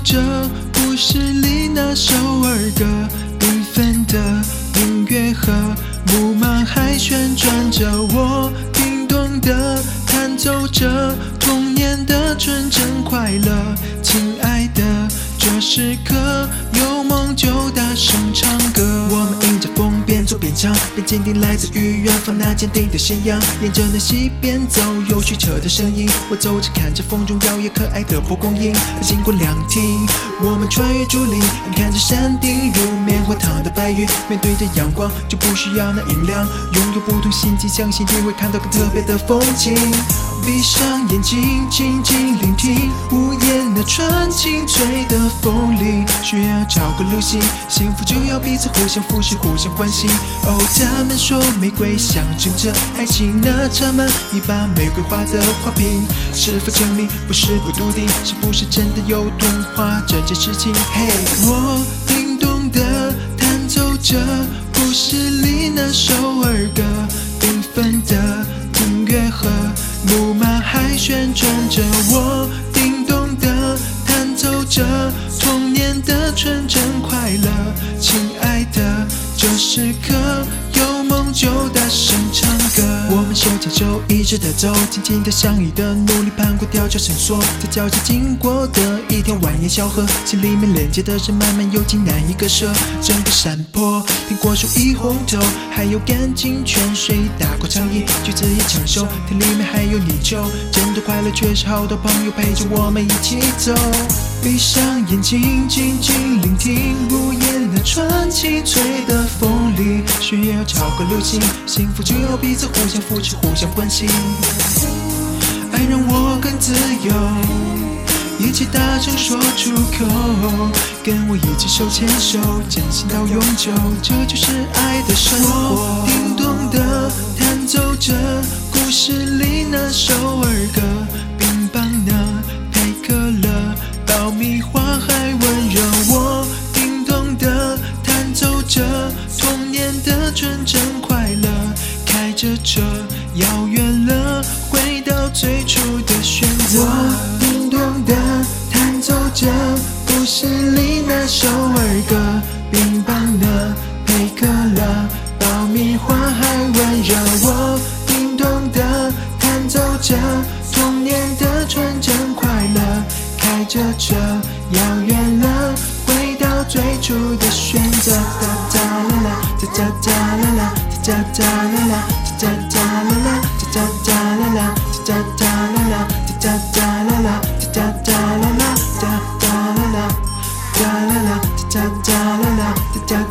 着故事里那首儿歌，缤纷的音乐和木马还旋转着，我叮咚的弹奏着童年的纯真快乐。亲爱的，这时刻有梦就大声唱歌。我们迎着风边走边唱，边坚定来自于远方那坚定的信仰。沿着那溪边走，有曲折的声音，我走着看着风中摇曳可爱的蒲公英。经过凉亭，我们穿越竹林，看着山顶如棉花糖的白云。面对着阳光，就不需要那音量，拥有不同心境，相信你会看到更特别的风景。闭上眼睛，静静聆听午夜那串清脆的风铃，需要找个路径，幸福就要彼此互相扶持，互相关心。哦，他们说玫瑰象征着爱情，那插满一把玫瑰花的花瓶，是否证明不是不笃定，是不是真的有童话这件事情？嘿，我叮咚的弹奏着故事里那首儿歌，缤纷的音乐和木马还旋转着，我叮咚的弹奏着童年的纯真快乐。亲爱的，这时刻有梦就大声唱歌。我们手牵手一直的走，紧紧的相依的努力攀过吊桥绳索，在脚下经过的一条蜿蜒小河，心里面连接的人慢慢有劲难以割舍。整个山坡，苹果树一红透，还有干净泉水大口畅饮，橘子也抢手，田里面还有泥鳅，真的快乐却是好多朋友陪着我们一起走。闭上眼睛，静静聆听午夜那串清脆的风铃，需要找个路径，幸福就要彼此互相扶持，互相关心。爱让我更自由，一起大声说出口，跟我一起手牵手，真心到永久，这就是爱的生活。我叮咚的弹奏着故事里那首儿歌，冰棒呢配可乐，爆米花还温热。我叮咚的弹奏着童年的纯真快乐，开着车遥远了，回到最初的选择。我叮咚的弹奏着故事里那首儿歌，冰棒呢配可乐，爆米花还温热。我叮咚的弹奏着童年的纯真快乐，开着车遥远了，回到最初的选择。哒哒啦啦，哒哒哒啦啦，哒哒啦啦，哒哒啦啦，哒哒啦啦，哒哒啦啦，哒哒啦啦，哒哒啦啦，哒哒啦啦，哒啦啦，哒哒啦啦，哒